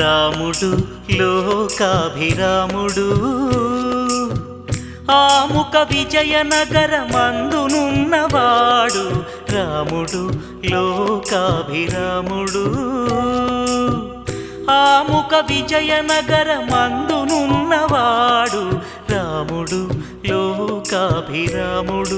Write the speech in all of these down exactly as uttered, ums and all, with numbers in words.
రాముడు లోకాభిరాముడు ఆముక విజయనగరమందునున్నవాడు రాముడు లోకాభిరాముడు ఆముక విజయనగరమందునున్నవాడు రాముడు లోకాభిరాముడు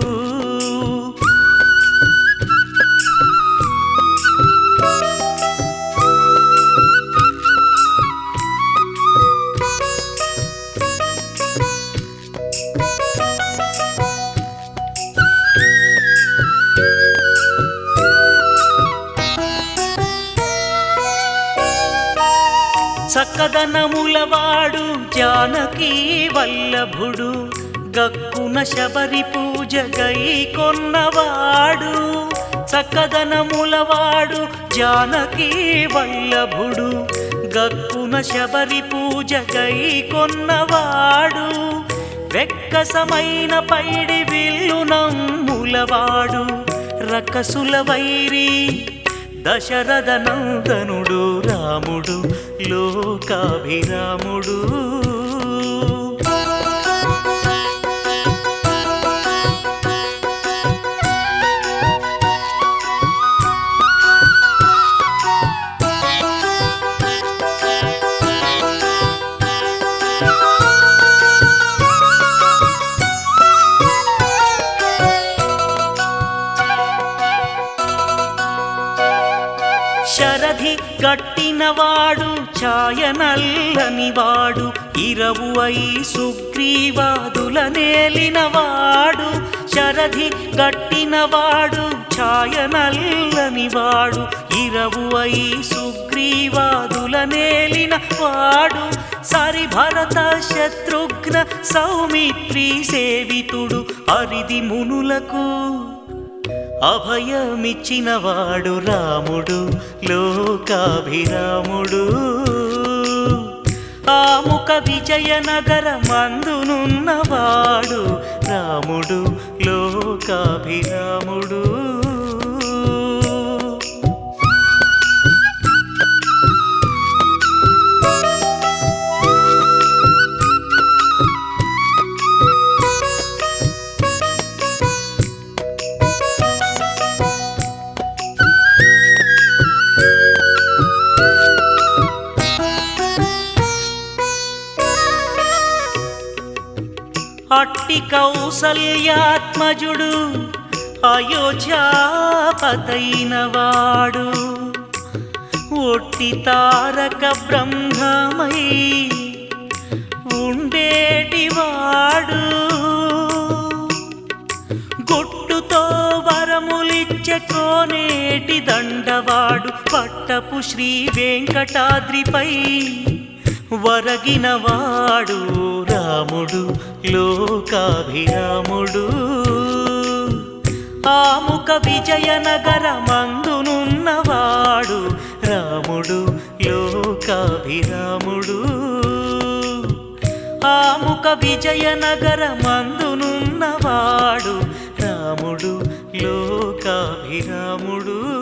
సకదనములవాడు జానకీ వల్లభుడు గక్కున శబరి పూజ గై కొన్నవాడు సకదనములవాడు జానకీ వల్లభుడు గక్కున శబరి పూజ గై కొన్నవాడు వెక్కసమైన పైడి విల్లునమ్ములవాడు రకసుల వైరి దశరథ నందనుడు రాముడు లోకాభిరాముడు శరధి గట్టినవాడు ఛాయనల్లనివాడు ఇరవు అయి సుగ్రీవాదుల నేలినవాడు శరధి గట్టినవాడు ఛాయనల్లనివాడు ఇరవు అయి సుగ్రీవాదుల నేలినవాడు సరి భరత శత్రుఘ్న సౌమిత్రి సేవితుడు అరిది మునులకు అభయమిచ్చినవాడు రాముడు లోకాభిరాముడు ఆముక విజయనగరమందునున్నవాడు రాముడు లోకాభిరాముడు అట్టి కౌసల్యాత్మజుడు అయోధ్యాపతైనవాడు ఒట్టి తారక బ్రహ్మమై ఉండేటివాడు గొట్టుతో వరములిచ్చే కోనేటి దండవాడు పట్టపు శ్రీ వెంకటాద్రిపై వరగినవాడు రాముడు లోకాభిరాముడు ఆముక విజయనగరమందునున్నవాడు రాముడు లోకాభిరాముడు ఆముక విజయనగరమందునున్నవాడు రాముడు లోకాభిరాముడు